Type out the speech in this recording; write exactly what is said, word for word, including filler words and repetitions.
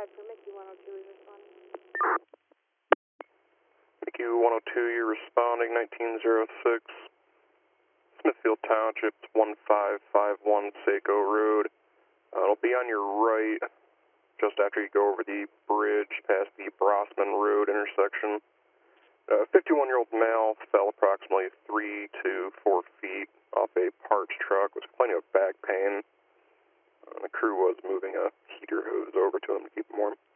five for Mickey one oh two is responding. Mickey one oh two, you're responding, nineteen oh six. Smithfield Township, one five five one Saco Road. Uh, it'll be on your right, just after you go over the bridge past the Brossman Road intersection. A fifty-one-year-old male fell approximately three to four feet off a parts truck with plenty of back pain. Uh, the crew was moving a heater hose over to him to keep him warm.